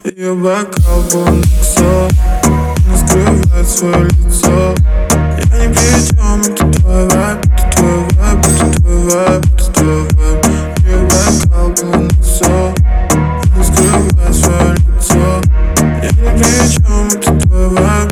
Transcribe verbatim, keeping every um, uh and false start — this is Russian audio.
Ее бокал полный псов, не скрывает свое лицо. Я ни при чем, это твой вайб, это твой вайб, это твой вайб, это твой вайб. Ее бокал полный псов, не скрывает свое лицо. Я ни при чем, это твой вайб.